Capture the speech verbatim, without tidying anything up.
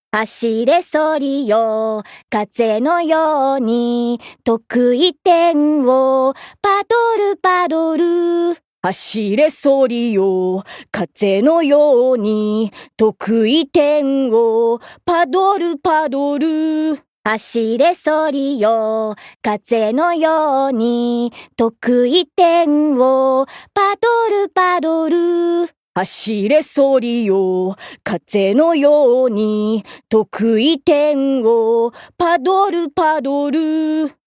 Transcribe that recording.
走れソリよ、風のように、得意点を、パドルパドル。 走れソリよ、風のように、得意点を、パドルパドル。 走れソリよ、風のように、得意点を、パドルパドル。 走れソリよ、風のように、得意点を、パドルパドル。